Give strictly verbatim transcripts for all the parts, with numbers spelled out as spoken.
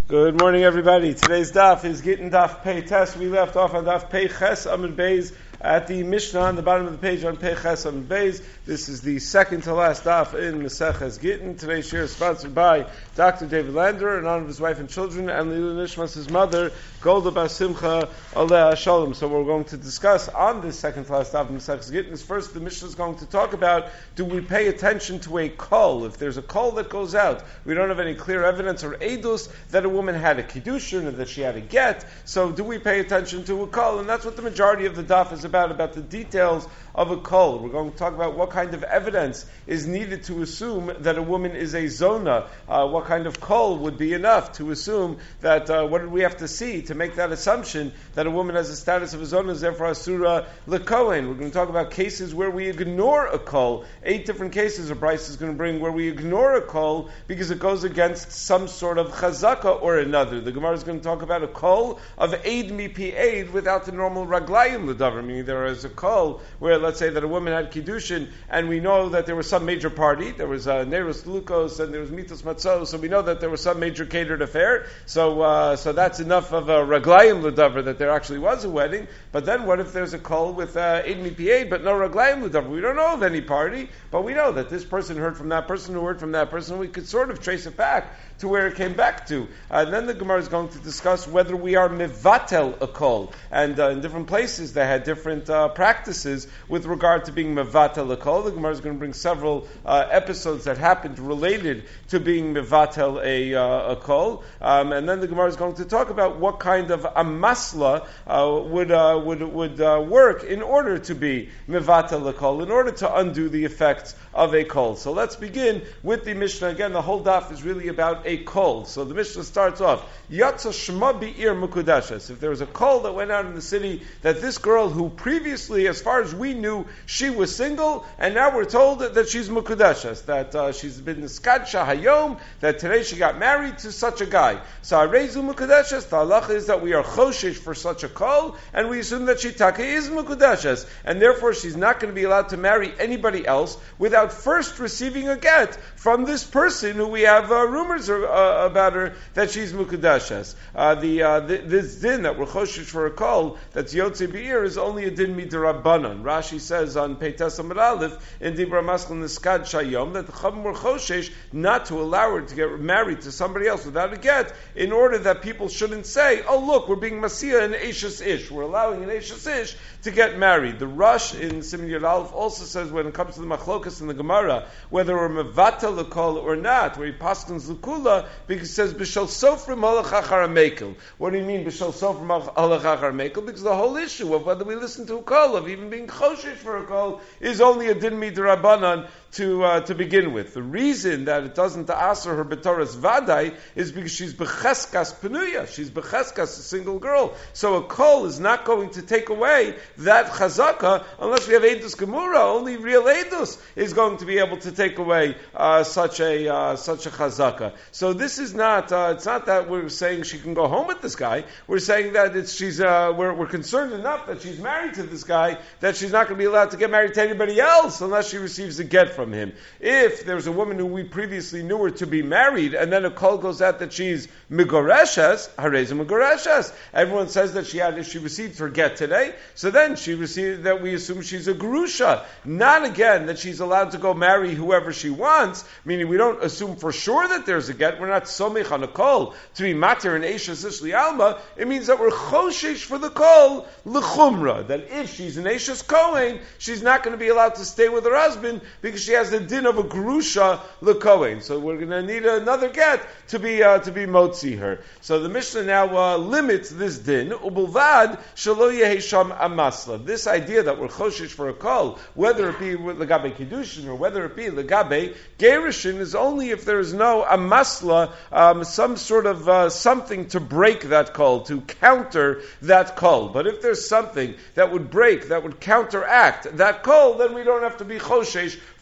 Good morning, everybody. Today's daf is Gittin Daf Pei Tes. We left off on Daf Pei Ches Amud Beis at the Mishnah on the bottom of the page on Pei Ches Amud Beis. This is the second to last daf in Maseches Gittin. Today's share is sponsored by Doctor David Lander in honor of his wife and children, and Lilu Nishmas, his mother, Golda Bas Simcha Aleh Shalom. So we're going to discuss on this second to last daf in Maseches Gittin is first the Mishnah is going to talk about, do we pay attention to a call? If there's a call that goes out, we don't have any clear evidence or edus that a woman had a kiddushin or that she had a get, so do we pay attention to a call? And that's what the majority of the daf is about, about the details of a call. We're going to talk about what kind of evidence is needed to assume that a woman is a zona. Uh, what kind of call would be enough to assume that, uh, what do we have to see to make that assumption that a woman has a status of a zona, is therefore asura lekohen. We're going to talk about cases where we ignore a call. Eight different cases a Bryce is going to bring where we ignore a call because it goes against some sort of chazaka or another. The Gemara is going to talk about a call of aid mipi aid without the normal raglayim ledavar, meaning there is a call where, let's say that a woman had kiddushin, and we know that there was some major party. There was uh, Neros Lukos and there was Mitos Matzos, so we know that there was some major catered affair. So, uh, so that's enough of a raglayim ledavar that there actually was a wedding. But then, what if there's a call with aid mipi aid, but no raglayim ledavar? We don't know of any party, but we know that this person heard from that person who heard from that person. We could sort of trace it back to where it came back to. Uh, and then the Gemara is going to discuss whether we are mevatel a kol. And uh, in different places they had different uh, practices with regard to being mevatel a kol. The Gemara is going to bring several uh, episodes that happened related to being mevatel a, uh, a kol. Um, and then the Gemara is going to talk about what kind of amasla uh, would uh, would would uh, work in order to be mevatel a kol, in order to undo the effects of a kol. So let's begin with the Mishnah. Again, the whole daf is really about a kol. So the Mishnah starts off, Yatza Shema Be'ir Mukudeshes. If there was a kol that went out in the city that this girl who previously, as far as we knew, she was single, and now we're told that, that she's Mukudeshes, that uh, she's been Niskadsha Hayom, that today she got married to such a guy. So Arezu Mukudeshes, the halacha is that we are choshesh for such a kol, and we assume that she taka is Mukudeshes, and therefore she's not going to be allowed to marry anybody else without first receiving a get from this person who we have uh, rumors are, uh, about her that she's mukudeshes. Uh, the, uh, the this din that we're choshesh for a kol that's yotze be'ir is only a din midrabanan. Rashi says on Peites Amud Aleph in Dibra Maskal Niskad Shayom that the Chachamim were choshesh not to allow her to get married to somebody else without a get, in order that people shouldn't say, "Oh, look, we're being Masiya an Eishes Ish. We're allowing an Eishes Ish to get married." The Rush in Siman Yud Aleph also says when it comes to the machlokas in the Gemara, whether we're mevatel the kol or not, where he paskins l'kula, because it says b'shal sofrim halach achar mekel. What do you mean b'shal sofrim halach achar mekel? Because the whole issue of whether we listen to a kol, of even being choshesh for a kol, is only a din midrabanan to uh, to begin with. The reason that it doesn't aser her b'toras vadai is because she's becheskas penuya. She's becheskas, a single girl. So a kol is not going to take away that chazaka unless we have edus gemura. Only real edus is going to be able to take away uh, such a uh, such a chazaka. So this is not uh, it's not that we're saying she can go home with this guy. We're saying that it's she's uh, we're, we're concerned enough that she's married to this guy that she's not going to be allowed to get married to anybody else unless she receives a get from him. If there's a woman who we previously knew her to be married, and then a call goes out that she's migoreshes, hareza migoreshes. Everyone says that she had she received her get today, so then she received that we assume she's a gerusha. Not again that she's allowed to go marry whoever she wants, meaning we don't assume for sure that there's a get. We're not somech on a kol to be matir and eishes ishli alma. It means that we're choshesh for the kol lechumra, that if she's an eishes kohen, she's not going to be allowed to stay with her husband because she has the din of a gerusha lekohen. So we're going to need another get to be uh, to be motzi her. So the Mishnah now uh, limits this din ubulvad shelo yehesham amasla. This idea that we're choshesh for a kol, whether it be with legabe kiddushin or whether it be legabe gerushin, is only if there is no amasla, um, some sort of uh, something to break that kol, to counter that kol. But if there's something that would break, that would counteract that kol, then we don't have to be choshesh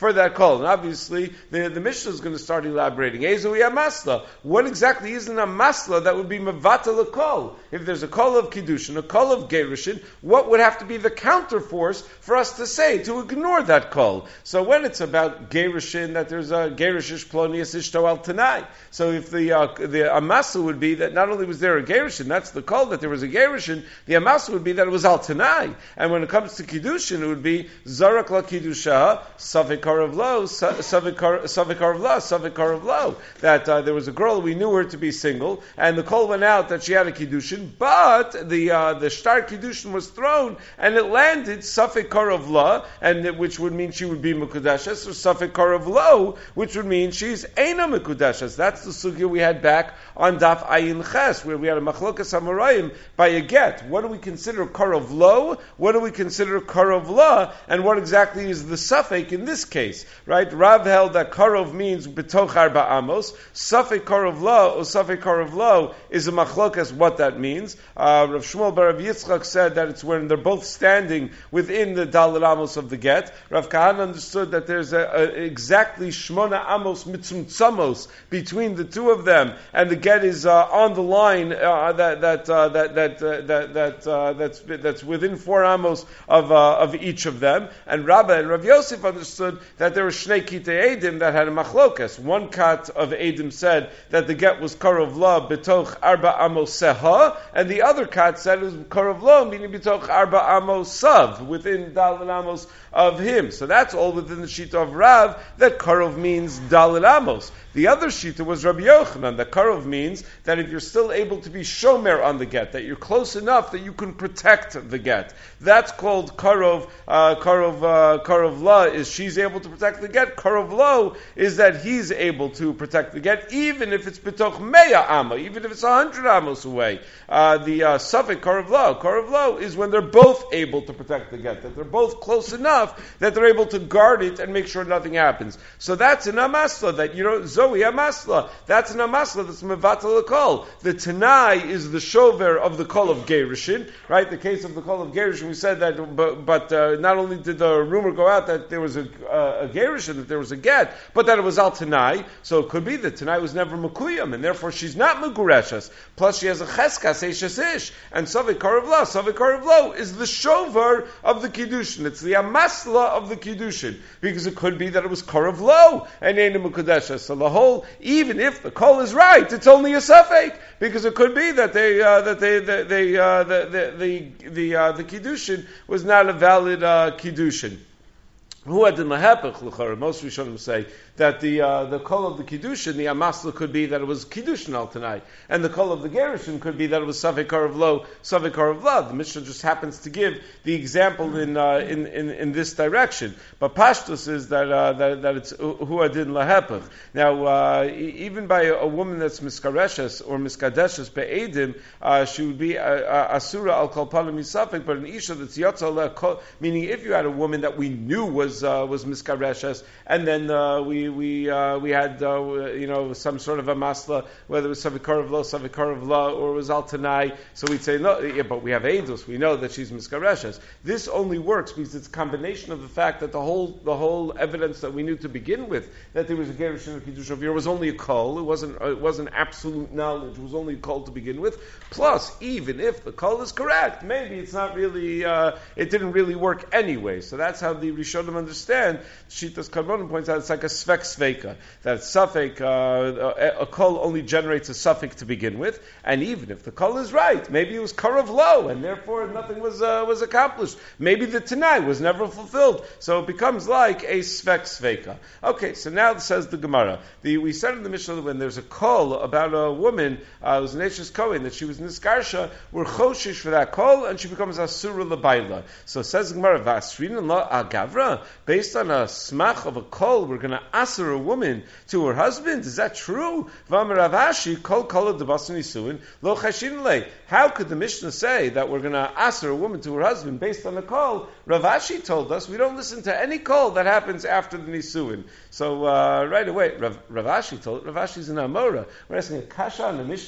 for that kol. And obviously, the, the Mishnah is going to start elaborating. Ezu Masla. What exactly is in a masla that would be mevatel a kol? If there's a kol of kiddushin, a kol of gerushin, what would have to be the counterforce for us to say, to ignore that kol? So when it's about gerushin, that there's a gerushish plonius ishto al tanai. So if the uh, the amasa would be that not only was there a gerushin, that's the kol, that there was a gerushin, the amasa would be that it was al tanai. And when it comes to kiddushin, it would be zarak la kiddusha, savikar of lo, savikar of lo, savikar of lo. That uh, there was a girl, we knew her to be single, and the kol went out that she had a kiddushin, but the uh, the shtar kiddushin was thrown, and it landed safikar of lo, and it, which would mean she would be mekudeshes, or safikar of lo, which would mean she's eina mekudeshes. That's the sugya we had back on Daf Ayin Ches, where we had a machlokas hamarayim by a get. What do we consider kar of lo? What do we consider kar of la? And what exactly is the suffix in this case? Right? Rav held that karov means betoch arba amos. Suffix kar of la or suffix kar of lo is a machlokas what that means. Uh, Rav Shmuel bar Rav Yitzchak said that it's when they're both standing within the daled amos of the get. Rav Kahana understood that there's a, a exactly shmona amos mitzumtzamos between the two of them, and the get is uh, on the line uh, that that uh, that that uh, that that uh, that's that's within four amos of uh, of each of them. And Rabba and Rav Yosef understood that there were shnei kitei edim that had a machlokas. One kat of edim said that the get was karov la betoch arba amos seha, and the other kat said it was karov la meaning betoch arba amos sav, within daled amos of him. So that's all within the shita of Rav, that karov means daled amos. The other shita was Rabbi Yochanan, that karov means that if you're still able to be shomer on the get, that you're close enough that you can protect the get. That's called karov. Uh, karov uh, karov la is she's able to protect the get. Karov lo is that he's able to protect the get, even if it's betoch meya amma, even if it's a hundred amos away. Uh, the uh, suffix karov lo, karov lo is when they're both able to protect the get, that they're both close enough that they're able to guard it and make sure nothing happens. So that's an amasla, that you know zoe amasla. That's an amasla that's mevatel kol. The tanai is the shover of the kol of gerushin, right? The case of the kol of gerushin, we said that, but, but uh, not only did the rumor go out that there was a, uh, a gerushin, that there was a get, but that it was al tanai. So it could be that tanai was never mekuyam, and therefore she's not megureshas. Plus she has a cheskas eishes ish, and savik karav lo, savik karav lo is the shover of the kiddushin. It's the amasla of the kiddushin, because it could be that it was karav lo and eina mekudeshes. So the whole, even if the kol is right, it's only a suffix, because it could be that they uh, that they they, they uh, the the the the, uh, the kiddushin was not a valid uh, kiddushin. Who had the mahepech l'chara? Most Rishonim say that the uh, the kol of the kiddushin, the amasla, could be that it was kiddushin al tanai, and the kol of the gerushin could be that it was savik karav lo, savik karav lo. The Mishnah just happens to give the example in uh, in, in in this direction. But pashtus is that uh, that, that it's hu adin lahepech. Now, uh, even by a, a woman that's miskareshes or miskadeshes be'edim, uh, she would be uh, uh, asura al kol panim misafik. But an isha that's yotza, meaning if you had a woman that we knew was Uh, was miskareshes, and then uh, we we uh, we had uh, you know some sort of a masla, whether it was savikar of lo, savikar of la, or it was al tanai. So we'd say no, yeah, but we have edus. We know that she's miskareshes. This only works because it's a combination of the fact that the whole the whole evidence that we knew to begin with, that there was a gerushin of kiddush of was only a kol. It wasn't it wasn't absolute knowledge. It was only a kol to begin with. Plus, even if the kol is correct, maybe it's not really uh, it didn't really work anyway. So that's how the Rishonim understand. Shitas Karbonim points out it's like a svek sveika, that suffix, uh, a, a kol only generates a suffix to begin with, and even if the kol is right, maybe it was karav lo, and therefore nothing was uh, was accomplished. Maybe the tanai was never fulfilled, so it becomes like a svek sveika. Okay, so now it says the Gemara. The, we said in the Mishnah that when there's a kol about a woman, uh, it was an Eishes Kohen, that she was niskarsha, we're choshish for that kol, and she becomes asura labayla. So says the Gemara, v'asrin la agavra, based on a smach of a kol, we're going to aser a woman to her husband. Is that true? V'amaravashi kol kol debasan nisuin lo chashin le. How could the Mishnah say that we're going to aser a woman to her husband based on a kol? Rav Ashi told us we don't listen to any kol that happens after the nisuin. So uh, right away, Rav, Rav Ashi told Rav Ashi's an Amora. We're asking a kasha on the Mishnah.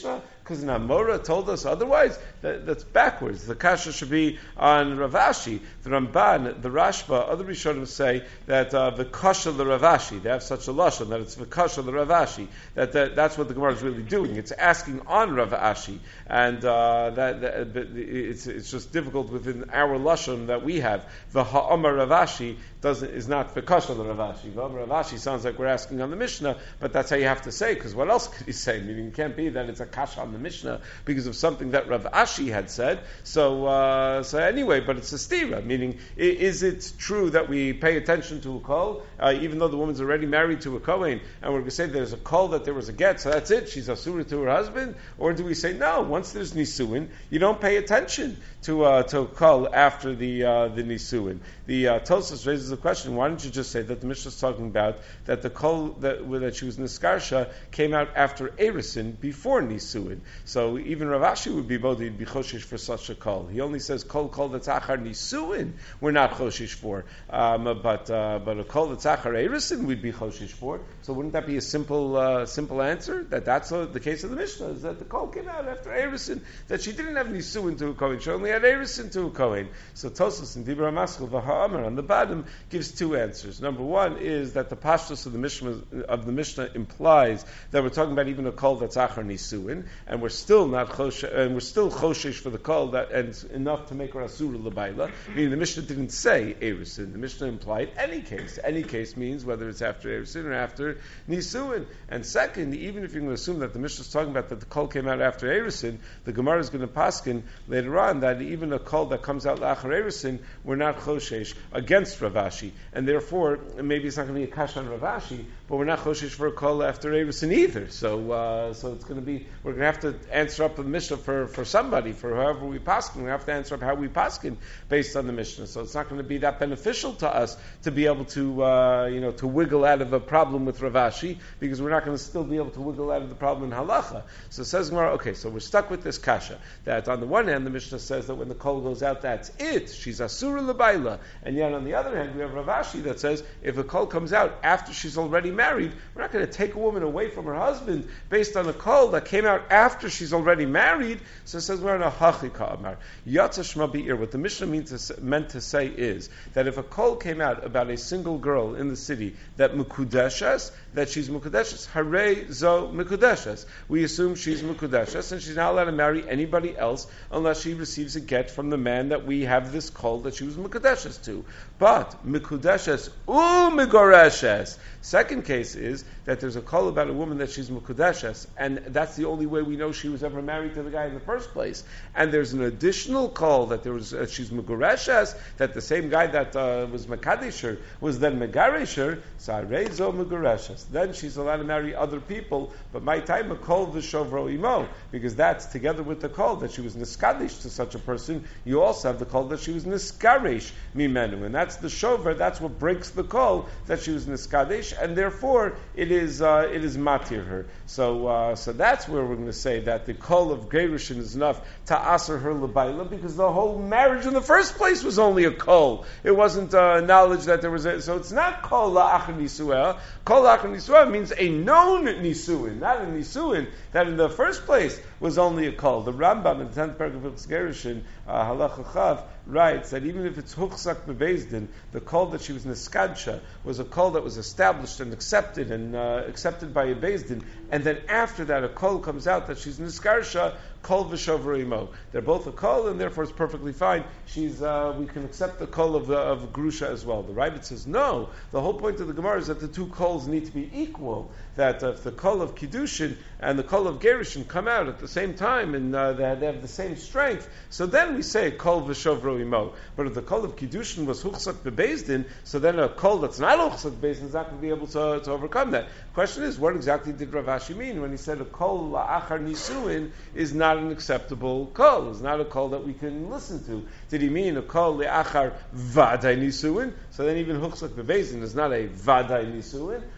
because an Amora told us otherwise? That, that's backwards. The kasha should be on Rav Ashi. The Ramban, the Rashba, other Rishonim say that uh, the kasha the Rav Ashi. They have such a lashon that it's the kasha the Rav Ashi. That, that that's what the Gemara is really doing. It's asking on Rav Ashi, and uh, that, that it's it's just difficult within our lashon that we have. The ha'amar Rav Ashi doesn't is not the kasha the Rav Ashi. The ha'amar Rav Ashi sounds like we're asking on the Mishnah, but that's how you have to say. Because what else could he say? Meaning it can't be that it's a kasha on the Mishnah because of something that Rav Ashi had said. So, uh, so anyway, but it's a stira. Meaning, is it true that we pay attention to a kol, uh, even though the woman's already married to a kohen, and we're going to say there's a kol that there was a get, so that's it. She's asura to her husband, or do we say no? Once there's nisuin, you don't pay attention to uh, to a kol after the uh, the nisuin. The uh, Tosfos raises a question. Why don't you just say that the Mishnah is talking about that the kol that, that she was niskarsha came out after Erisin before nisuin? So even Rav Ashi would be bodhi be choshish for such a kol. He only says kol kol that's achar nisuin we're not choshish for, um, but uh, but a kol that's achar Erisin we'd be choshish for. So wouldn't that be a simple uh, simple answer that that's uh, the case of the Mishnah is that the kol came out after Erisin, that she didn't have nisuin to a kohen, she only had Erisin to a kohen. So Tosfos and Dibra Maskul v'ha'amar on the bottom gives two answers. Number one is that the pashtus of the Mishnah of the Mishnah implies that we're talking about even a kol that's achar nisuin, and we're still not choshish, and we're still choshish for the kol that and enough to make her asura l'bayla. Meaning the Mishnah didn't say erisin. The Mishnah implied any case. Any case means whether it's after erisin or after nisuin. And second, even if you're going to assume that the Mishnah is talking about that the kol came out after erisin, the Gemara is going to paskin later on that even a kol that comes out l'achar erisin, we're not choshish against Rav Ashi, and therefore maybe it's not going to be a kash on Rav Ashi, but we're not choshish for a kol after erisin either. So, uh, so it's going to be we're going to have to answer up the Mishnah for, for somebody, for whoever we paskin. We have to answer up how we paskin based on the Mishnah. So it's not going to be that beneficial to us to be able to uh, you know to wiggle out of a problem with Rav Ashi, because we're not going to still be able to wiggle out of the problem in halacha. So it says Gemara, okay, so we're stuck with this kasha that on the one hand the Mishnah says that when the kol goes out, that's it. She's asura l'bayla, and yet on the other hand we have Rav Ashi that says if a kol comes out after she's already married, we're not going to take a woman away from her husband based on a kol that came out after she's already married. So it says we're in a hachika amar yatsa shma bi'ir. What the Mishnah means to, meant to say is that if a kol came out about a single girl in the city that mukudeshes, that she's mukudeshes, hare zo mukudeshes, we assume she's mukudeshes and she's not allowed to marry anybody else unless she receives a get from the man that we have this kol that she was mukudeshes to. But mukudeshes u migoreshes. Second case is that there's a kol about a woman that she's mukudeshes, and that's the only way we know she was ever married to the guy in the first place. And there's an additional kol that there was uh, she's mugoreshes, that the same guy that uh, was mekadesher was then megaresher. Sarezo mugoreshes. Then she's allowed to marry other people, but my time a kol v'shovro imo, because that's together with the kol that she was niskadish to such a person. You also have the kol that she was niskaresh mimenu, and that's the shover. That's what breaks the kol that she was niskadish, and therefore it is uh, it is matir her. So uh, so that's where we're going to say that the kol of gerushin is enough to aser her lebayla, because the whole marriage in the first place was only a kol. It wasn't uh, knowledge that there was a, so it's not kol la'achar nisuah. Kol la'achar nisuah means a known nisuin, not a nisuin that in the first place was only a kol. The Rambam in the tenth paragraph of gerushin, uh, halacha chav, writes that even if it's huchzak bebezdin, the kol that she was niskadsha was a kol that was established and accepted and uh, accepted by a bezdin, and then after that a kol comes out that she's niskarsha, kol v'shovro imo. They're both a kol, and therefore it's perfectly fine. She's uh, we can accept the kol of the, of grusha as well. The Ravid says no. The whole point of the Gemara is that the two kols need to be equal. That uh, if the kol of kiddushin and the kol of gerushin come out at the same time and uh, they, they have the same strength, so then we say kol v'shovro imo. But if the kol of kiddushin was huchzak bebezdin, so then a kol that's not huchzak bebezdin is not going to be able to, to overcome that. Question is, what exactly did Rav Ashi mean when he said a kol la'achar nisuin is not an acceptable kol? It's not a kol that we can listen to. Did he mean a kol la'achar vaday nisuin? So then even huchzak bebezdin is not a vaday nisuin.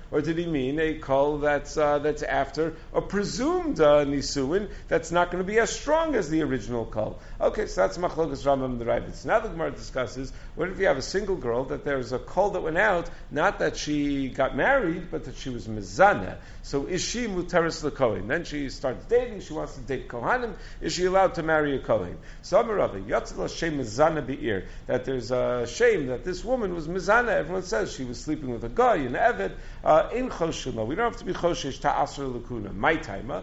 or did he mean a kol that's uh, that's after a presumed uh, nisuin that's not going to be as strong as the original kol? Okay, so that's machlokas Rambam and the Rabbis. Now the Gemara discusses, what if you have a single girl that there's a kol that went out, not that she got married, but that she was mizana. So is she muteris l'kohen? Then she starts dating, she wants to date kohanim, is she allowed to marry a kohen? So Amaravi, yatzal shem mizana be'ir, that there's a shame that this woman was mizana. Everyone says she was sleeping with a guy, an eved, uh, in choshima. We don't have to be choshesh ta'asr l'kuna. My timer.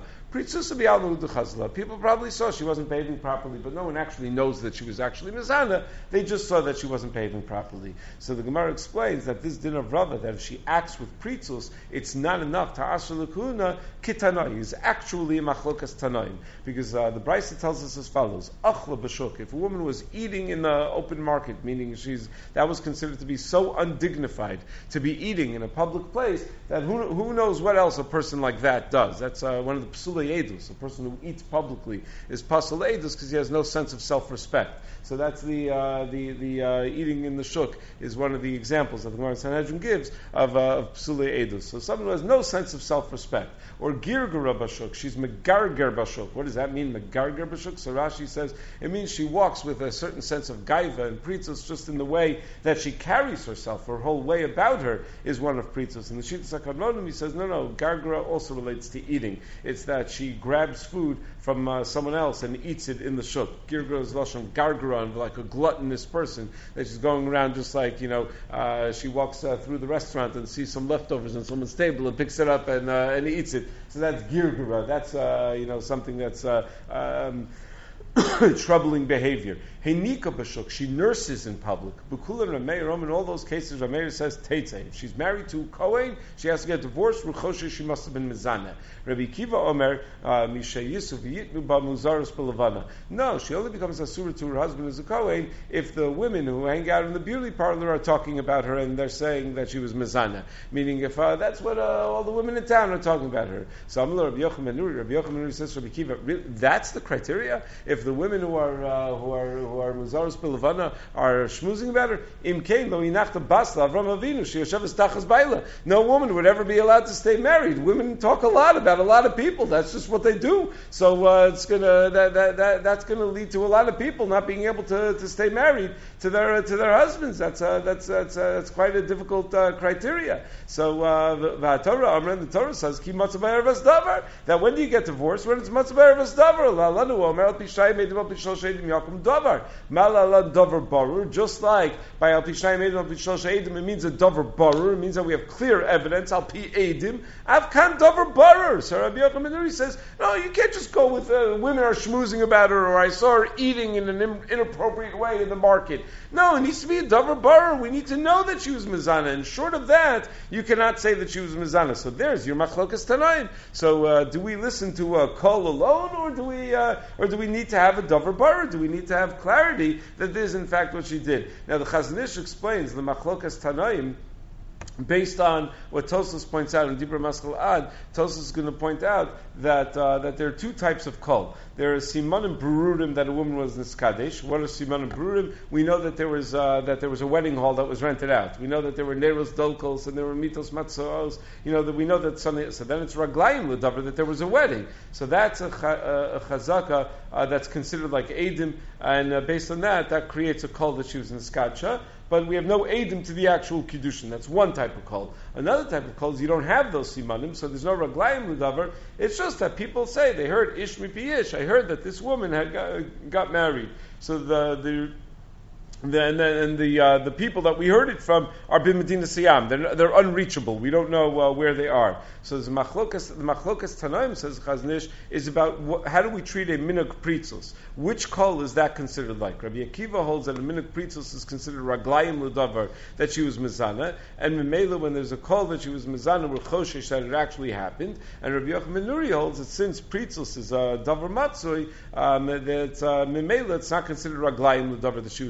People probably saw she wasn't behaving properly, but no one actually knows that she was actually mizana. They just saw that she wasn't behaving properly. So the Gemara explains that this din of Rava, that if she acts with pritzus, it's not enough to asr l'kuna kitanoi. Is actually a machlokas tanoim, because uh, the Brisa tells us as follows: achla b'shuk. If a woman was eating in the open market, meaning she's that was considered to be so undignified to be eating in a public place that who, who knows what else a person like that does. That's uh, one of the psulei edus. A person who eats publicly is pasul edus because he has no sense of self-respect. So that's the uh, the the uh, eating in the shuk is one of the examples that the Gemara Sanhedrin gives of, uh, of psulei edus. So someone who has no sense of self-respect, or girgura bashuk, she's megarger bashuk. What does that mean, megarger bashuk? So Rashi says it means she walks with a certain sense of gaiva and pritzus, just in the way that she carries herself. Her whole way about her is one of pritzus. And the Shittas HaKarnonim, he says no, no, gargara also relates to eating. It's that she grabs food from uh, someone else and eats it in the shuk. Girgara is lashon gargaron, like a gluttonous person that she's going around just like, you know, uh, she walks uh, through the restaurant and sees some leftovers on someone's table and picks it up and uh, and eats it. So that's girgara. That's uh, you know something that's uh, um, troubling behavior. Heinika b'shuk, she nurses in public. B'kulan Rameir, in all those cases, Rameir says teitzei. If she's married to a Kohen, she has to get divorced. Ruchoshe, she must have been mizana. Rabbi Kiva Omer, Mishay Yisuf Yitnu ba Muzaros Belavana. No, she only becomes asura to her husband as a Kohen if the women who hang out in the beauty parlor are talking about her and they're saying that she was mizana. Meaning, if uh, that's what uh, all the women in town are talking about her. So Amar Rabbi Yochanan Nuri, Rabbi Yochanan Nuri says, Rabbi Kiva, that's the criteria. If the women who are uh, who are who are Muzaros Belavana are schmoozing about her, Im Kain lo inachta basla Avram Avinu she yosheves tachas baila. No woman would ever be allowed to stay married. Women talk a lot about a lot of people. That's just what they do. So uh, it's gonna that, that, that that's gonna lead to a lot of people not being able to, to stay married to their to their husbands. That's uh, that's that's uh, that's quite a difficult uh, criteria. So the Torah, Amran, the Torah says ki matzav erev davar, that when do you get divorced? When it's matzav erev davar. La lanu omer al pishay meidim al pishol sheidim yakum davar. Malala davar barur. Just like by al pishay meidim al pishol sheidim, it means a davar barur. It means that we have clear evidence. Al pi edim avkan davar barur. So Rabbi Yochanan says, no, you can't just go with uh, women are schmoozing about her, or I saw her eating in an in- inappropriate way in the market. No, it needs to be a davar barur. We need to know that she was mizana, and short of that, you cannot say that she was mizana. So there's your machlokas tanaim. So uh, do we listen to a kol alone, or do we, uh, or do we need to have a davar barur? Do we need to have clarity that this is in fact what she did? Now the Chazon Ish explains the machlokas tanaim. Based on what Tosfos points out in Dibra Maskal Ad, Tosfos is going to point out that uh, that there are two types of kol. There are simanim berurim that a woman was niskadesh. What are simanim berurim? We know that there was uh, that there was a wedding hall that was rented out. We know that there were neros dolkos and there were mitos matzos. You know that we know that something. So then it's raglayim l'davar that there was a wedding. So that's a, a, a chazaka uh, that's considered like edim, and uh, based on that, that creates a kol that she was niskadcha. But we have no edim to the actual kiddushin. That's one type of kol. Another type of kol is you don't have those simanim, so there's no raglayim l'davar. It's just that people say they heard ish mipi ish. I heard that this woman had got, got married. So the the the, and the, and the, uh, the people that we heard it from are b'medina siyam. They're, they're unreachable. We don't know uh, where they are. So the machlokas, the machlokas tanaim, says Chazon Ish, is about wh- how do we treat a minhag pritzus? Which kol is that considered like? Rabbi Akiva holds that a minhag pritzus is considered raglayim l'davar, that she was mizana, and memela when there's a kol that she was mizana, we're choshesh that it actually happened. And Rabbi Yochanan Nuri holds that since pritzus is a davar matzoi, um, that uh, memela it's not considered raglayim l'davar that she was mizana.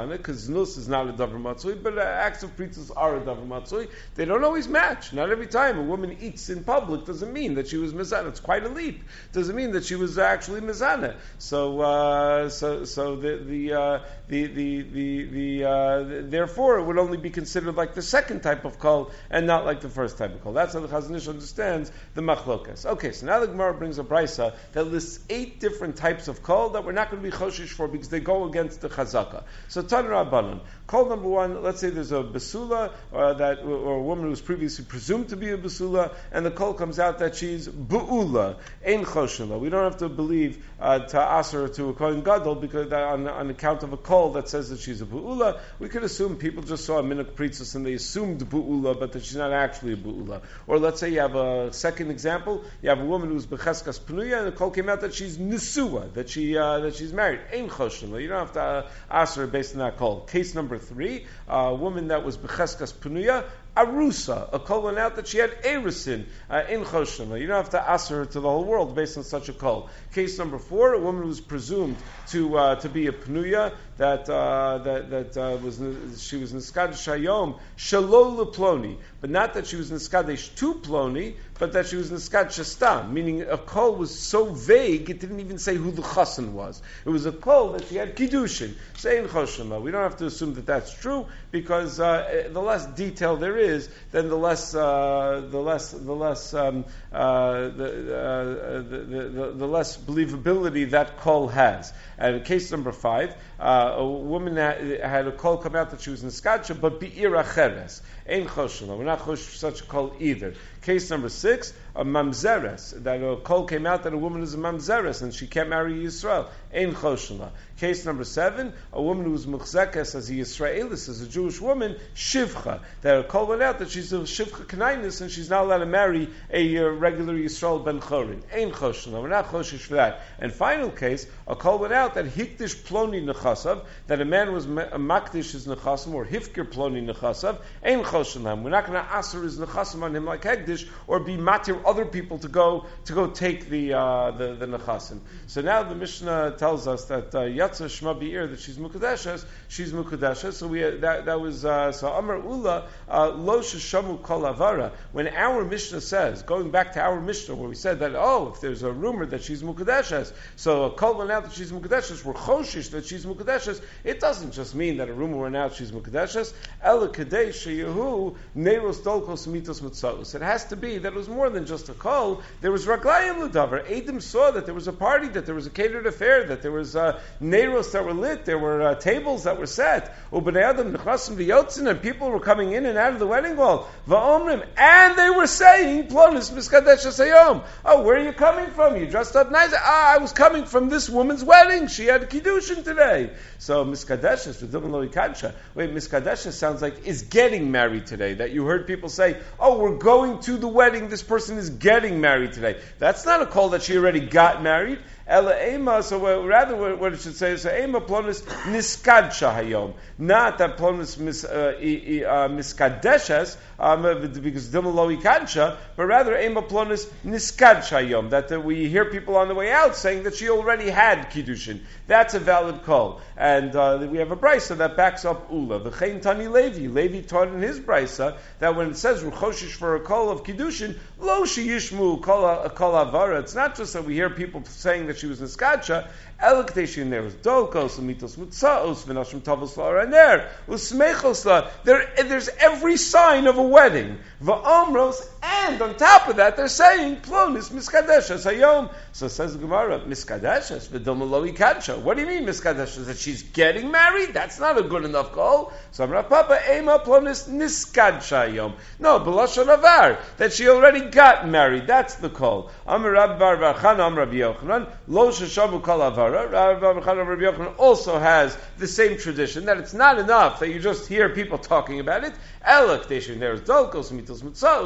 mizana, because znus is not a davar matzui, but uh, acts of pritzus are a davar matzui. They don't always match. Not every time a woman eats in public doesn't mean that she was mizana. It's quite a leap. Doesn't mean that she was actually mizana. So, uh, so, so the the uh, the the the, the uh, therefore it would only be considered like the second type of kol and not like the first type of kol. That's how the Chazon Ish understands the machlokas. Okay, so now the Gemara brings a brisa that lists eight different types of kol that we're not going to be choshish for because they go against the chazaka. So Tan Rabbanon, kol number one, let's say there's a basula or that or a woman who was previously presumed to be a basula, and the kol comes out that she's bu'ula, ein choshila. We don't have to believe uh, to aser to a kohen gadol because that on, on account of a kol that says that she's a bu'ula. We could assume people just saw a minuk pritzos and they assumed bu'ula, but that she's not actually a bu'ula. Or let's say you have a second example, you have a woman who's becheskas pnuya, and the kol came out that she's nisua, that she uh, that she's married. Ein choshila. You don't have to uh, aser based on that kol. Case number three, uh, a woman that was becheskas pnuya, arusa, a kol went out that she had erusin uh, in choshima. You don't have to ask her to the whole world based on such a kol. Case number four, a woman who was presumed to uh, to be a pnuya that uh, that that uh, was she was niskadesh hayom shalol leploni, but not that she was niskadesh to ploni, but that she was niskadesh stam. Meaning a kol was so vague it didn't even say who the chassan was. It was a kol that she had kiddushin. Say in choshima. We don't have to assume that that's true because uh, the less detail there is. Is, then the less, uh, the less, the less, um, uh, the, uh, the, the, the less believability that kol has. And in case number five, uh, a woman had, had a kol come out that she was niskadsha, but bi'ir acheres, ein choshela. We're not chosh for such a kol either. Case number six, a mamzeres, that a kol came out that a woman is a mamzeres and she can't marry Yisrael, ein choshela. Case number seven, a woman who's muchzekes as a Yisraelis, as a Jewish woman, shivcha, that a kol went out that she's a shivcha kanainis and she's not allowed to marry a uh, regular Yisrael ben chorin. Ein choshela. We're not choshish for that. And final case, a kol went out that hikdish ploni nechasav, that a man was ma- makdish his nechasim or hifkir ploni nechasav, ein choshela. We're not going to aser his nechasim on him like hegdish or be matir other people to go to go take the uh, the, the nechasim. So now the Mishnah tells us that uh, Yatza Shema Be'ir, that she's Mukadeshes, she's Mukadeshes. So we that that was uh, so Amar Ula uh, Lo Sheshamu Kol Avara. When our Mishnah says, going back to our Mishnah where we said that oh, if there's a rumor that she's Mukadeshes, so a Kol went out that she's Mukadeshes, we're Choshish that she's Mukadeshes. It doesn't just mean that a rumor went out she's Mukadeshes. Ela Kadei Sheyahu Neiros Dolkos Mitos Mitzaus. It has to be that it was more than just a Kol. There was Raglayim L'Davar. Adam saw that there was a party, that there was a catered affair, that there was uh, neiros that were lit, there were uh, tables that were set, ubnei adam nechnasim v'yotzin, and people were coming in and out of the wedding hall, va'omrim, and they were saying, plonis miskadesh hasayom. Oh, where are you coming from? You dressed up nice. Ah, I was coming from this woman's wedding. She had kiddushin today. So miskadesh is v'dilman lo ikansha. Wait, miskadesh sounds like is getting married today. That you heard people say, oh, we're going to the wedding. This person is getting married today. That's not a call that she already got married. Ela ema, so rather what it should say is ema plonis niskad shahayom, not that plonis mis, uh, uh, miskadeshes um, because dimah lo ikansha, but rather ema plonis niskad shahayom, that uh, we hear people on the way out saying that she already had kiddushin. That's a valid call, and uh, we have a brisa that backs up ula. The Chaim Tani Levi, Levi taught in his brisa that when it says ruchoshish for a call of kiddushin, lo sheyishmu kol avara. It's not just that we hear people saying that she was niskadsha. Elakdeshin there was dolkos, mitos mutzaos, v'nashim tavos la'araner, usmechos la. There, there's every sign of a wedding. Va'omros, and on top of that, they're saying plonis miskadeshes hayom. So says the Gemara, miskadeshes v'doma lo ikansha. What do you mean miskadeshes? That she's getting married? That's not a good enough call. So I'm Rav Papa ema plonis niskadsha hayom. No, b'lashon avar, that she already got married. That's the call. Amar Rabbi Bar Bar Chana, Amar Rabbi Yochanan, lo sheshavu kol avar. Rabbi Yochanan also has the same tradition that it's not enough that you just hear people talking about it. Elak deshin there's dolkos mitos mutzaos v'nei adam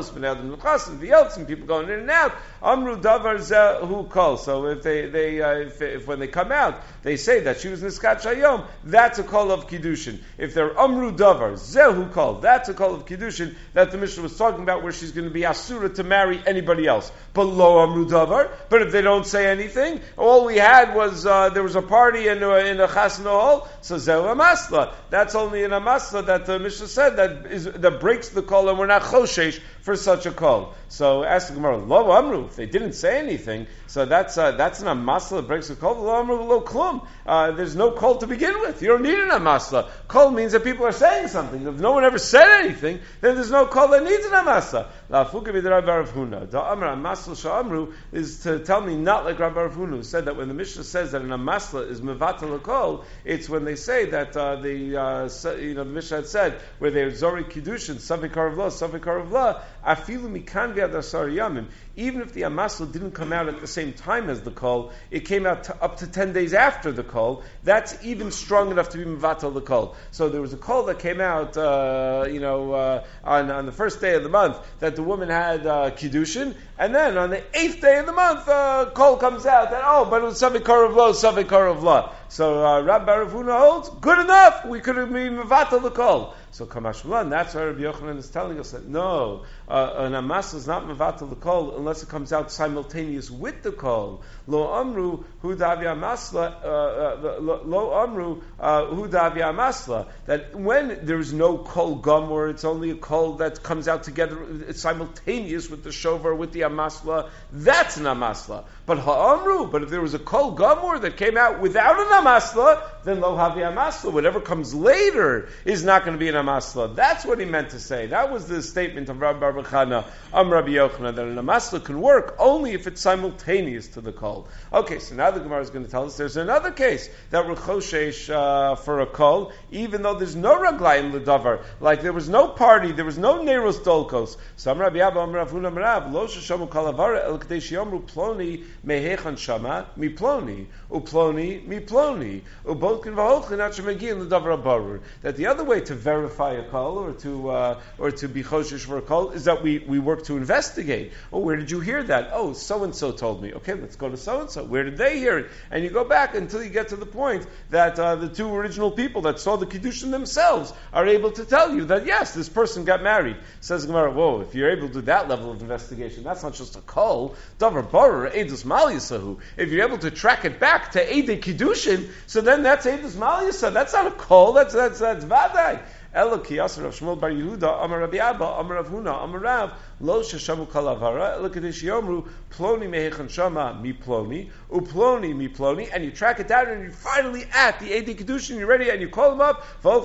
and Chassan, V'yeltzim, people going in and out. Amru davar zehu kol. So if they, they uh, if, if when they come out, they say that she was niskat shayom, that's a call of kiddushin. If they're amru davar zehu kol, that's a call of kiddushin that the Mishnah was talking about, where she's going to be asura to marry anybody else. But lo amru davar. But if they don't say anything, all we had was uh, there was a party in a, in a chasna hall. So zehu amasla. That's only in a masla that the Mishnah said that is that breaks the call, and we're not choshesh for such a call. So ask the Gemara, lo amru. If they didn't say anything, so that's uh, that's an amasla that breaks the call. Lo amru lo klum. Uh, there's no call to begin with. You don't need an amasla. Call means that people are saying something. If no one ever said anything, then there's no call that needs an amasla. La fuka b'derav Rav Huna. The amr amasla sha'amru is to tell me not like Rav Rav Huna, who said that when the Mishnah says that an amasla is mevatel kol, it's when they say that uh, the uh, you know the Mishnah had said where they're zori kiddushin savik karavla savik karavla afilu mikan v'ad asar yamim. Even if the amasla didn't come out at the same time as the kol, it came out to, up to ten days after the kol. That's even strong enough to be mevatel the kol. So there was a kol that came out, uh, you know, uh, on on the first day of the month that the woman had uh, kiddushin, and then on the eighth day of the month, uh, kol comes out that oh, but it was savik karavla savik karavla. So uh, Rabbi Rav Huna holds good enough. We could have been mevatel the kol. So Kamash Mulan, that's why Rabbi Yochanan is telling us that no, uh, an amasla is not mevatel the kol unless it comes out simultaneous with the kol. Lo amru hu davi amasla. Lo amru hu davi amasla. That when there is no kol gomor, it's only a kol that comes out together, it's simultaneous with the shover with the amasla. That's an amasla. But ha'amru. But if there was a kol gomor that came out without an amasla, then lo havi amasla. Whatever comes later is not going to be an amasla. That's what he meant to say. That was the statement of Rabbi Bar Chana, Am Rabbi Yochanan, that an amasla can work only if it's simultaneous to the kol. Okay, so now the Gemara is going to tell us there's another case that we're choshesh uh, for a kol, even though there's no raglayim ledavar, like there was no party, there was no neros dolkos. So Am Rabbi Abba, Am Rav Huna, Am Rav, lo sheshamu kalavara el k'dei sheyomru ploni mehechan shama mi ploni uploni mi ploni ubotkin v'holchin at shemagin ledavar barur. That the other way to verify a kol or to uh, or to be choshesh for a kol is that we, we work to investigate. Oh, where did you hear that? Oh, so and so told me. Okay, let's go to so and so. Where did they hear it? And you go back until you get to the point that uh, the two original people that saw the kiddushin themselves are able to tell you that yes, this person got married. Says Gemara, whoa, if you're able to do that level of investigation, that's not just a kol. Davar barer edus maliyasahu. If you're able to track it back to edei kiddushin, so then that's edus maliyasa. That's not a kol. That's that's that's vaday. Eloki Yasser of Shmuel Bar Yehuda, Amar Rabbi Abba, Amar Rav Huna, Amar Rav, Lo Sheshamu Kalavara, Elokadish Yomru, Ploni Mehechan Shama, Mi Ploni, Uploni, Mi Ploni, and you track it down and you're finally at the Eidei Kedushin, you're ready, and you call them up,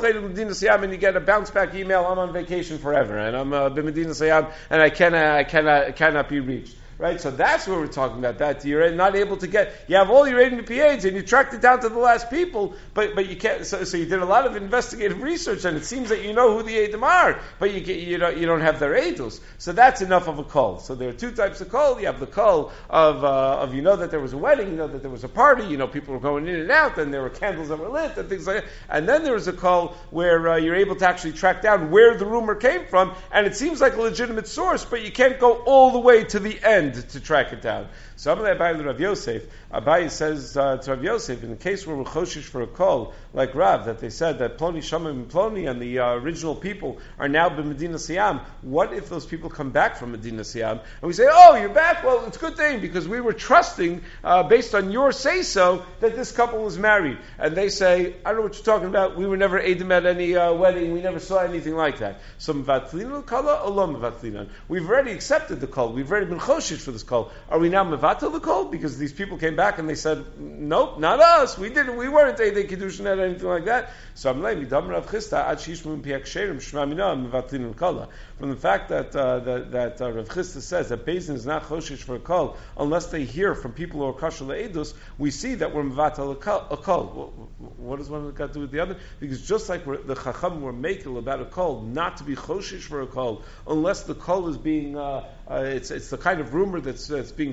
and you get a bounce back email, I'm on vacation forever, and I'm uh, B'Medina Sayam, and I cannot, I cannot, cannot be reached. Right, so that's what we're talking about. That you're not able to get. You have all your A D P As and you tracked it down to the last people, but but you can't. So, so you did a lot of investigative research, and it seems that you know who the Eidim are, but you get, you don't you don't have their Eidos. So that's enough of a call. So there are two types of call. You have the call of uh, of you know that there was a wedding, you know that there was a party, you know people were going in and out, and there were candles that were lit and things like that. And then there was a call where uh, you're able to actually track down where the rumor came from, and it seems like a legitimate source, but you can't go all the way to the end to track it down. So Amalei Abayi Rav Yosef, Abayi says uh, to Rav Yosef, in the case where we're choshish for a kol, like Rav, that they said that Ploni Shamim and Ploni and the uh, original people are now in Medina Siyam, what if those people come back from Medina Siyam? And we say, oh, you're back? Well, it's a good thing, because we were trusting, uh, based on your say-so, that this couple was married. And they say, I don't know what you're talking about, we were never Eidim at any uh, wedding, we never saw anything like that. So Mvatlina Kala, Olam Mvatlina. We've already accepted the kol, we've already been choshish for this kol. Are we now mevatel the kol? Because these people came back and they said, nope, not us. We didn't. We weren't Eidei Kiddushin or anything like that. So I'm like, midam Rav Chisda ad shishmu piak sherim shma mina mevatlin kala. From the fact that uh, that, that uh, Rav Chisda says that Beis Din is not choshish for a kol unless they hear from people who are kosher le'edus, we see that we're mevatel a kol. What does one got to do with the other? Because just like we're, the chacham were makel about a kol, not to be choshish for a kol unless the kol is being uh, uh, it's it's the kind of rumor that's that's being spread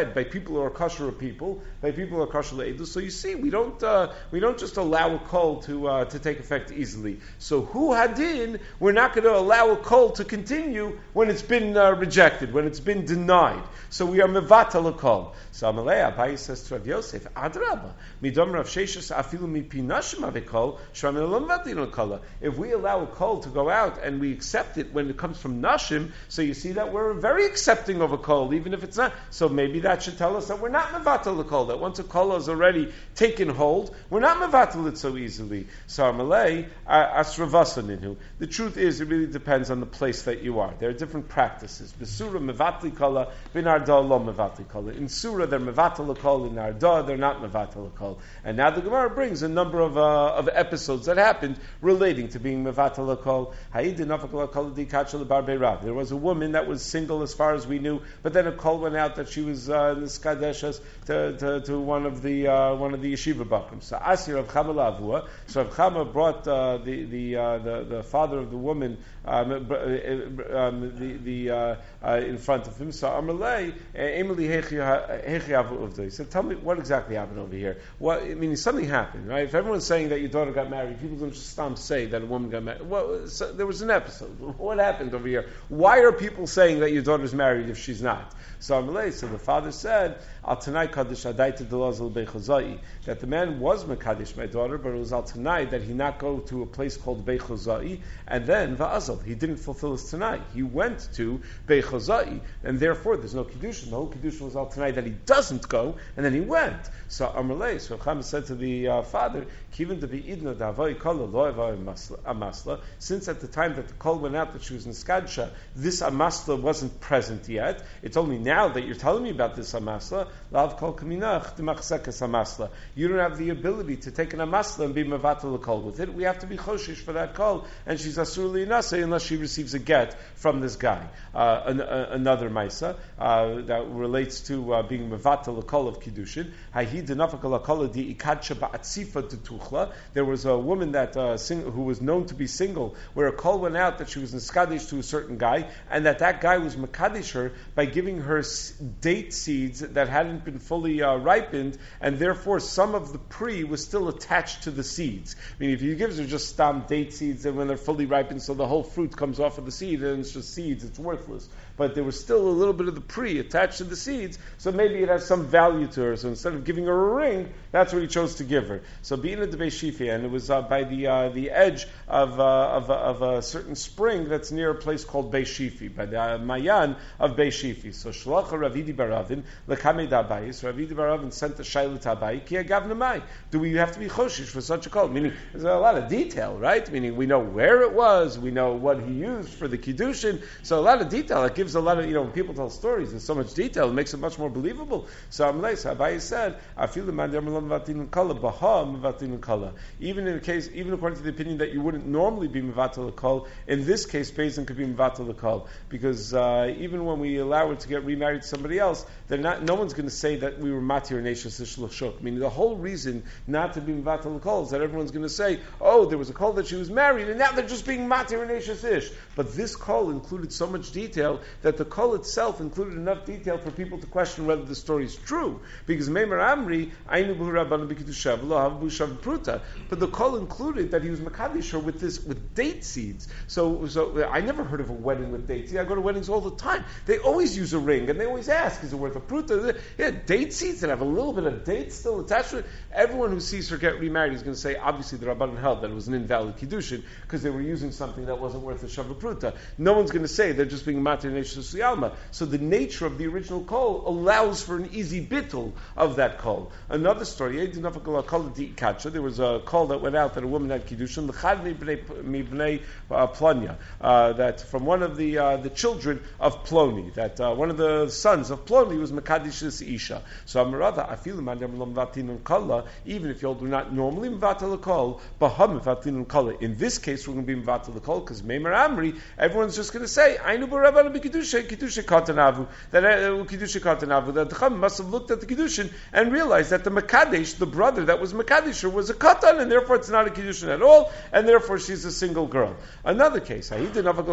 led by people who are kosher people, by people who are kosher le'edus. So you see, we don't uh, we don't just allow a kol to uh, to take effect easily. So hu hadin, we're not going to allow a kol to continue when it's been uh, rejected, when it's been denied. So we are mevatel a kol. So Amalei Abaye says to Rav Yosef, Adrabah, midom Rav Sheshes afilu mipinashim avekol shramil lamvatin kol. If we allow a kol to go out and we accept it when it comes from nashim, so you see that we're very accepting of a kol, even if it's not. So maybe that should tell us that we're not mevatel the kol. That once a kol has already taken hold, we're not mevatel it so easily. So Amalei asravasa ninhu. The truth is, it really depends on the place that you are. There are different practices. Besura mevatli kala, binarda lo mevatli kala. In surah they're mevatel kol, in arda they're not mevatel kol. And now the Gemara brings a number of uh, of episodes that happened relating to being mevatel kol. There was a woman that was single as far as we knew, but then a call went out that she was uh, in the skadeshas to, to, to one of the uh, one of the yeshiva bakrim. So Asir Rav Chama Lavua. So Rav Chama brought uh, the the, uh, the the father of the woman um, um, the the uh, uh, in front of him. So Amalei Emily Hechi. He said, "Tell me what exactly happened over here. What I mean, something happened, right? If everyone's saying that your daughter got married, people don't just stop say that a woman got married. Well, so there was an episode. What happened over here? Why are people saying that your daughter's married if she's not?" So Amalei, so the father said, "Al Tanai Kaddish Adaita Delazal Beichozai," that the man was Mekadesh my daughter, but it was Al Tanai that he not go to a place called Beichozai, and then Va'azal, he didn't fulfill his Tanai. He went to Beichozai, and therefore there's no Kiddushin. The whole Kiddushin was Al Tanai that he doesn't go, and then he went. So Amalei, so Chama said to the uh, father, Kivin to be idna davai kala lo'eva amasla. Since at the time that the call went out that she was in Skadsha, this amasla wasn't present yet. It's only now that you're telling me about this amasla. Lav kol kaminach demachsekas amasla. You don't have the ability to take an amasla and be mevatel a kol with it. We have to be choshish for that kol, and she's asur li'naseh unless she receives a get from this guy. Uh, an, uh, another maisa uh, that relates to uh, being mevatel a kol of kiddushin. There was a woman that uh, sing, who was known to be single, where a call went out that she was in Skadish to a certain guy, and that that guy was Makadish her by giving her s- date seeds that hadn't been fully uh, ripened, and therefore some of the pre was still attached to the seeds. I mean, if he gives her just stam date seeds, and when they're fully ripened, so the whole fruit comes off of the seed, and it's just seeds, it's worthless. But there was still a little bit of the pre attached to the seeds, so maybe it has some value to her. So instead of giving her a ring, that's what he chose to give her. So being at the Beishifi, and it was uh, by the uh, the edge of, uh, of, uh, of a certain spring that's near a place called Beishifi, by the uh, Mayan of Beishifi. So Shlacha Ravidi Baravin, Lekame Dabayis, Ravidi Baravin sent the Shaila Tabai, Ki Agavna Mai. Do we have to be choshish for such a call? Meaning, there's a lot of detail, right? Meaning, we know where it was, we know what he used for the Kiddushin, so a lot of detail. It gives a lot of, you know, when people tell stories, there's so much detail, it makes it much more believable. So Amalei, so Abaye said, I feel the man even in the case, even according to the opinion that you wouldn't normally be mevatel kol, in this case, Beis could be mevatel kol, because uh, even when we allow her to get remarried to somebody else, they're not. No one's going to say that we were matir neshus ish l'shuk. I mean, the whole reason not to be mevatel kol is that everyone's going to say, oh, there was a kol that she was married, and now they're just being matir neshus ish. But this kol included so much detail that the kol itself included enough detail for people to question whether the story is true. Because Meimer Amri, Ainu Buhu Rabbanu B'Kiddushav, Lo Hav Bushav Pruta. But the kol included that he was Makadish her with this, with date seeds. So, so I never heard of a wedding with date seeds. I go to weddings all the time. They always use a ring, and they always ask, is it worth a pruta? Yeah, date seeds that have a little bit of date still attached to it. Everyone who sees her get remarried is going to say, obviously the Rabbanan held that it was an invalid Kiddushin, because they were using something that wasn't worth a Shavu Pruta. No one's going to say they're just being Matir Neshus Yalma. So the nature of the original kol allows for an easy bittul of that kol. Another story, there was a call that went out that a woman had kiddushin, planya, uh, that from one of the uh, the children of Ploni, that uh, one of the sons of Ploni was Makadish's Isha. So Amarava, I feel even if you do not normally mevatel a kol, baham mevatel kol. In this case, we're going to be mevatel the kol because Meimer Amri, everyone's just going to say, Ainu b'Rabbanu b'Kiddushin. Kiddushin, Kiddushin Katanavu, that uh, Kiddushin Katanavu, that the Chacham must have looked at the Kiddushin and realized that the Mekadesh, the brother that was Mekadesher, was a Katan, and therefore it's not a Kiddushin at all, and therefore she's a single girl. Another case, there was a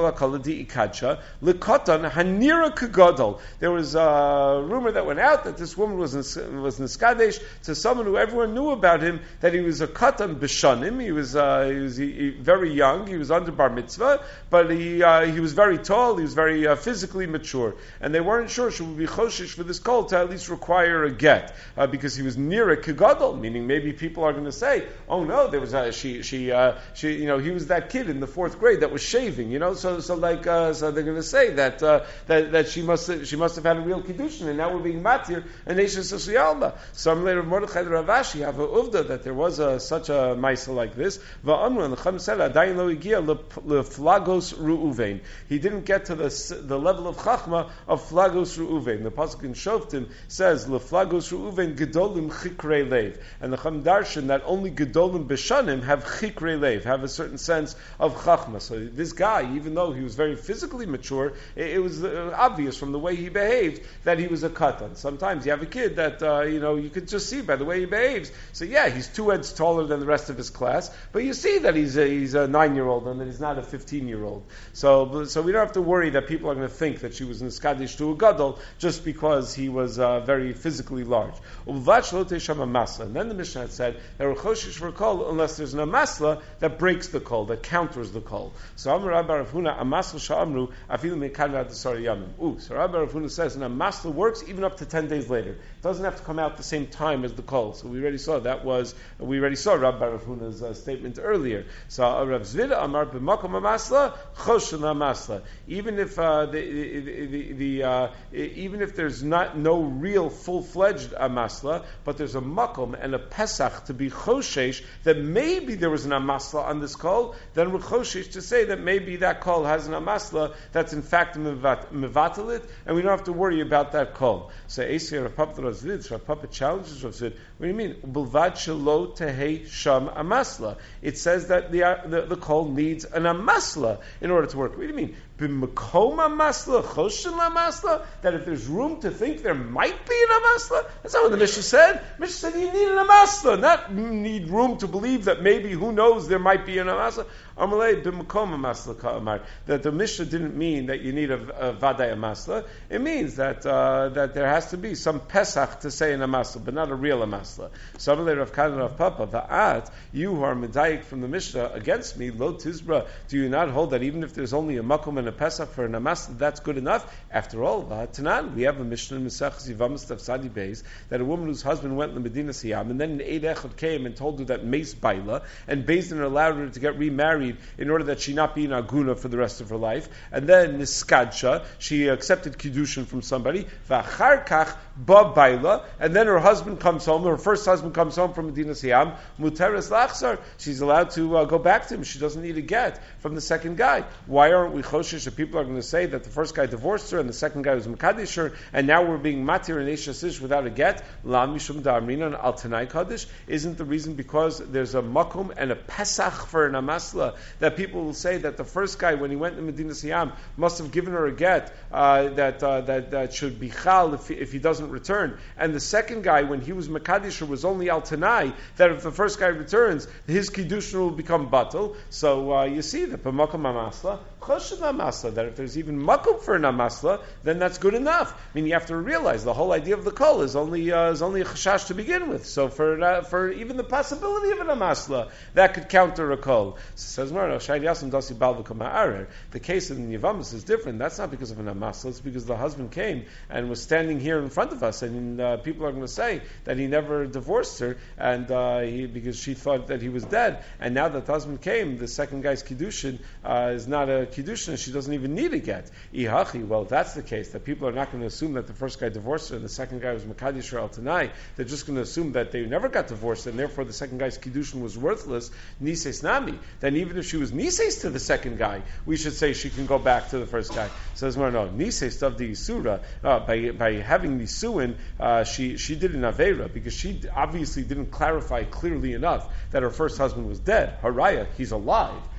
rumor that went out that this woman was was Niskadesh to someone who everyone knew about him, that he was a Katan B'shanim, he was, uh, he was he, he, very young, he was under Bar Mitzvah, but he uh, he was very tall, he was very uh, physically mature, and they weren't sure she would be choshish for this call to at least require a get, uh, because he was near a Kegadol, meaning maybe people are going to say, oh no, there was a, she, she, uh, she, you know, he was that kid in the fourth grade that was shaving, you know, so, so like, uh, so they're going to say that, uh, that, that she must, have, she must have had a real Kiddushin, and now we're being matir, and Eisha Sosiyalma. Some later, Mordechai the Ravashi have a uvda that there was a, such a Maisa like this, Va'amru, and the Chacham said, Adayin lo igia leflagos ru'uvein. He didn't get to the, the level of Chachma of flagos ru'uvein. The Pasuk in Shoftim says, leflagos ru'uvein gedolim chikrei lev. And the Chacham darshan that only gedolim beshanim have chikrei lev, have a certain sense of Chachma. So this guy, even though he was very physically mature, it, it was uh, obvious from the way he behaved that he was a katan. Sometimes you have a kid that, uh, you know, you could just see by the way he behaves. So yeah, he's two heads taller than the rest of his class, but you see that he's a, he's a nine-year-old and that he's not a fifteen-year-old. So so we don't have to worry that people are going to think that she was in Skadish to a gadol just because he was uh, very physically large. And then the Mishnah had said that we're choshish for kol unless there's an amasla that breaks the kol, that counters the kol. So Amar Rabbi Rav Huna, amasla sha'amru afilu mekan v'adasar yamim. Ooh, so Rabbi Rav Huna says an amasla works even up to ten days later. It doesn't have to come out the same time as the kol. So we already saw that was we already saw Rabbi Rav Huna's uh, statement earlier. So uh, Rav Zvida Amar b'makom amasla choshen amasla. Even if uh, the, the, the, the uh, even if there's not no real full fledged amasla, but there's a makom and a pesach to be choshesh that maybe there was an amasla on this kol, then we're choshesh to say that maybe that kol has an amasla that's in fact mevatalit, and we don't have to worry about that kol. So Esir Rav Papa Razvid, Rav Papa challenges Rav Zvid. What do you mean? Bilvad shelo tehei sham amasla. It says that the uh, the, the kol needs an amasla in order to work. What do you mean? B'makom amasla, choshen amasla? That if there's room to think there might be an amasla? That's not what the Mishnah said. Mishnah said you need an amasla, not need room to believe that maybe, who knows, there might be an amasla. Amalei b'makom amasla ka'amar. That the Mishnah didn't mean that you need a, a vaday amasla. It means that uh, that there has to be some pesach to say an amasla, but not a real amasla. So Amalei Rav Kadan Rav Papa, va'at, you who are medayik from the Mishnah against me, lo tizbra, do you not hold that even if there's only a makom and a pesach for an amasla, that's good enough? After all, va'atanan, we have a Mishnah in Mesechus Yevamos Daf Sadi Beis that a woman whose husband went to Medina Siyam, and then an Eid Echad came and told her that Meis Baila, and Beis Din allowed her to get remarried in order that she not be an aguna for the rest of her life. And then Niskadsha, she accepted Kiddushin from somebody. V'acharkach ba baila, and then her husband comes home, her first husband comes home from Medina Siyam, Muteres lachzar, she's allowed to uh, go back to him. She doesn't need a get from the second guy. Why aren't we choshish that people are going to say that the first guy divorced her and the second guy was Mekadesher, and now we're being matir and Eisha Sish without a get? La mishum da'amrina and al tanai kaddish. Isn't the reason because there's a makom and a pesach for an amasla that people will say that the first guy, when he went to Medina Siyam, must have given her a get uh, that, uh, that that should be chal if he, if he doesn't return, and the second guy, when he was Mekadesher, was only al tanai, that if the first guy returns, his kiddushin will become batal. So uh, you see that b'makom amasla, choshen amasla, that if there's even makom for an amasla, then that's good enough. I mean, you have to realize the whole idea of the kol is only uh, is only a chashash to begin with. So for uh, for even the possibility of an amasla, that could counter a kol. So says Mar, the case in Yevamos is different. That's not because of an amasla. It's because the husband came and was standing here in front of us, and uh, people are going to say that he never divorced her, and uh, he, because she thought that he was dead. And now that the husband came, the second guy's kiddushin uh, is not a kiddushin, and she doesn't even need a get. Ihachi, well, if that's the case, that people are not going to assume that the first guy divorced her and the second guy was Mekadesh al Tanai. They're just going to assume that they never got divorced, and therefore the second guy's kiddushin was worthless. Nises nami. Then even if she was nises to the second guy, we should say she can go back to the first guy. Says Mar, no, nises of the isura, uh, by by having nisuin, uh, she she did an avera because she obviously didn't clarify clearly enough that her first husband was dead. Haraya, he's alive.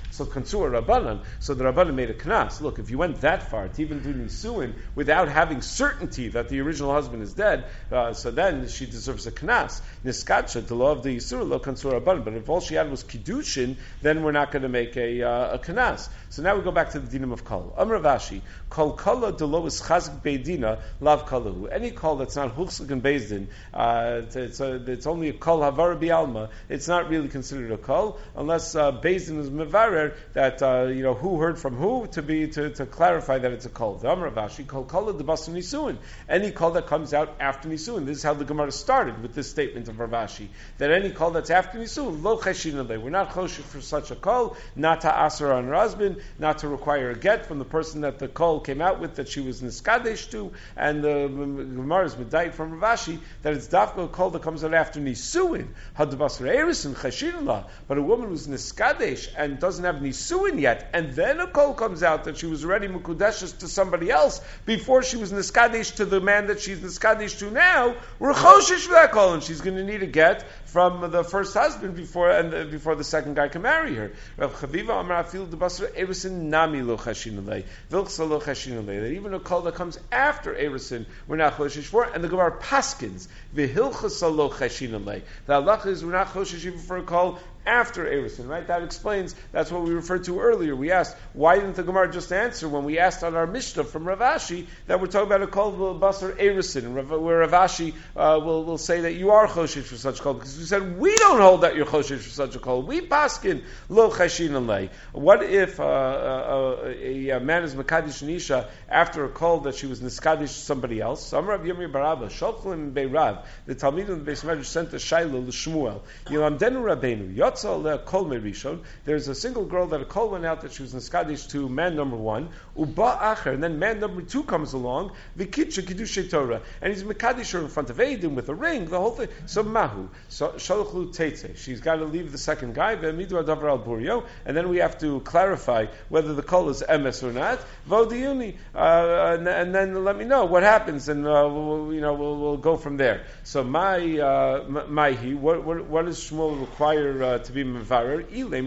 So Kansur Rabbanan, so the Rabbanan made a knas. Look, if you went that far to even do Nisuin without having certainty that the original husband is dead, uh, so then she deserves a knas. Niskatsha, the law of the Yisur, lo Kansur Rabbanan. But if all she had was Kiddushin, then we're not going to make a, uh, a knas. So now we go back to the dinam of kol. Amar Vashi, kol kala delo is chazak beidina lav kalahu. Any kol that's not huchzik and bezdin, uh, it's, a, it's only a kol havara bialma. It's not really considered a kol unless uh, bezdin is mevarer that uh, you know who heard from who to be to, to clarify that it's a kol. The Amar Vashi, kol kala debasu nisuin. Any kol that comes out after nisuin. This is how the Gemara started with this statement of Rav Ashi, that any kol that's after nisuin lo cheshin alei. We're not choshev for such a kol, not to aser on her husband, not to require a get from the person that the kol came out with that she was niskadesh to, and the Gemara is medayik from Rav Ashi that it's dafka a kol that comes out after nisuin hadabasar erisin cheshinala, but a woman who's niskadesh and doesn't have nisuin yet, and then a kol comes out that she was already mukudeshes to somebody else before she was niskadesh to the man that she's niskadesh to now. We're choshesh for that kol, and she's going to need a get from the first husband before and uh, before the second guy can marry her. Rav Chaviva Amar Afil Debasar Erisin Nami Lo Chashinalei Vilksa Lo Chashinalei. That even a kol that comes after Erisin we're not choshesh for, and the Gemara paskins Vihilchasa Lo Chashinalei. The halacha is we're not choshesh even for a kol after Erisin, right? That explains, that's what we referred to earlier. We asked, why didn't the Gemara just answer when we asked on our Mishnah from Rav Ashi that we're talking about a kol basar Erisin, where Rav Ashi uh, will, will say that you are choshesh for such a kol, because we said, we don't hold that you're choshesh for such a kol. We paskin lo chashin alei. What if uh, uh, a, a man is Makadish Nisha after a kol that she was niskadish to somebody else? So Amar Rav Yirmiyah Barabba, Sholchlim Beirav, the Talmidim of the Beis Medrash sent a Shaila l'Shmuel, Yilamdenu Rabbeinu, Yotza Kol Merishon. There's a single girl that a kol went out that she was niskadish to man number one, Uba Acher, and then man number two comes along, Vikitcha Kiddushay Torah, and he's Makadish her in front of Eidim with a ring, the whole thing. So Mahu, so Shalachlu Teitze. She's got to leave the second guy, Ve'amidu Adavar Al Burio, and then we have to clarify whether the kol is emes or not. Vodiuni, uh, and, and then let me know what happens, and uh, we'll, you know we'll, we'll go from there. So my uh, my he, what, what what does Shmuel require uh, to be mevarer?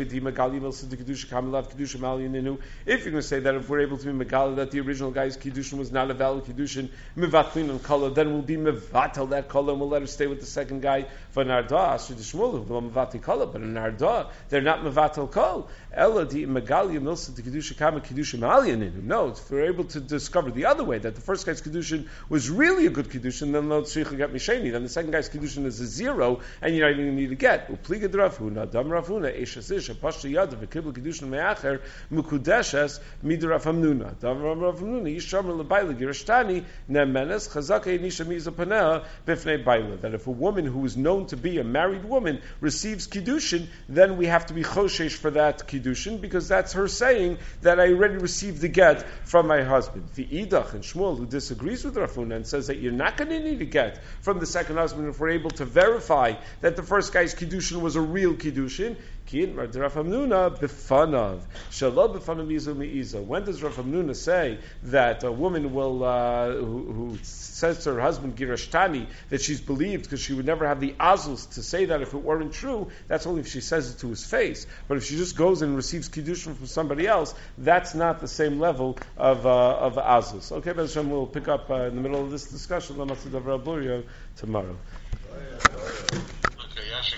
If you're going to say that if we're able to be megali that the original guy's kiddushin was not a valid kiddushin, mevatlin and kala, then we'll be mevatel that kala and we'll let her stay with the second guy. For narda, asher d'shmuel, v'lo mevati kala, but in narda they're not mevatel kol. Ella di megali milsa to kiddushin kama kiddushin malyaninu. No, if we're able to discover the other way that the first guy's kiddushin was really a good kiddushin, then lo tzricha get misheni. Then the second guy's kiddushin is a zero, and you're not even need to get upliga d'Ravuna dam Ravuna eshes ish pashta yad v'kibul kiddushin me'acher mukudeshes midrav hamnuna dam Ravuna yishamar lebayla girashtani nemenes chazakei nisha miza paneh bifnei bayla. That if a woman who is known to be a married woman receives kiddushin, then we have to be choshesh for that kiddushin because that's her saying that I already received the get from my husband. The Idach and Shmuel, who disagrees with Rafuna and says that you're not going to need a get from the second husband if we're able to verify that the first guy's kiddushin was a real kiddushin. When does Rav Hamnuna say that a woman will uh, who, who says to her husband girashtani that she's believed because she would never have the azus to say that if it weren't true? That's only if she says it to his face. But if she just goes and receives kiddushin from somebody else, that's not the same level of uh, of azus. Okay, Bez Hashem, we'll pick up uh, in the middle of this discussion tomorrow.